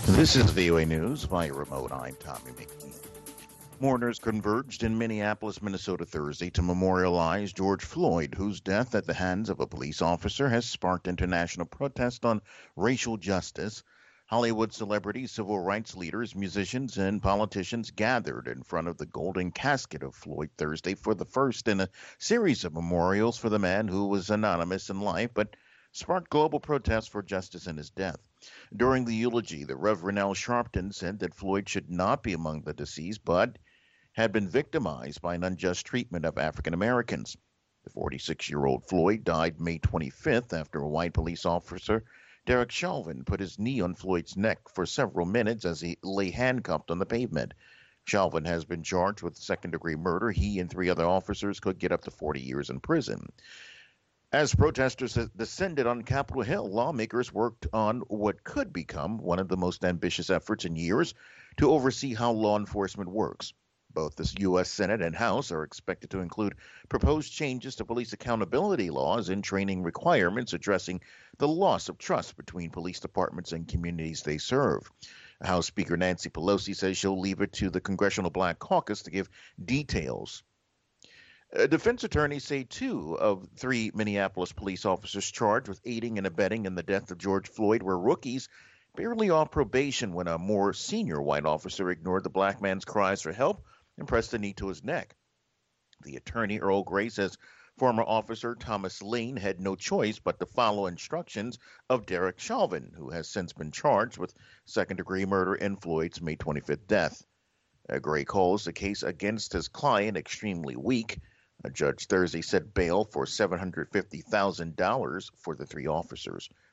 This is VOA News via remote. I'm Tommy McNeil. Mourners converged in Minneapolis, Minnesota Thursday to memorialize George Floyd, whose death at the hands of a police officer has sparked international protest on racial justice. Hollywood celebrities, civil rights leaders, musicians, and politicians gathered in front of the golden casket of Floyd Thursday for the first in a series of memorials for the man who was anonymous in life but sparked global protests for justice in his death. During the eulogy, the Reverend Al Sharpton said that Floyd should not be among the deceased, but had been victimized by an unjust treatment of African Americans. The 46-year-old Floyd died May 25th after a white police officer, Derek Chauvin, put his knee on Floyd's neck for several minutes as he lay handcuffed on the pavement. Chauvin has been charged with second-degree murder. He and three other officers could get up to 40 years in prison. As protesters descended on Capitol Hill, lawmakers worked on what could become one of the most ambitious efforts in years to oversee how law enforcement works. Both the U.S. Senate and House are expected to include proposed changes to police accountability laws and training requirements addressing the loss of trust between police departments and communities they serve. House Speaker Nancy Pelosi says she'll leave it to the Congressional Black Caucus to give details. Defense attorneys say two of three Minneapolis police officers charged with aiding and abetting in the death of George Floyd were rookies, barely off probation when a more senior white officer ignored the black man's cries for help and pressed a knee to his neck. The attorney, Earl Gray, says former officer Thomas Lane had no choice but to follow instructions of Derek Chauvin, who has since been charged with second-degree murder in Floyd's May 25th death. Gray calls the case against his client extremely weak. A judge Thursday set bail for $750,000 for the three officers.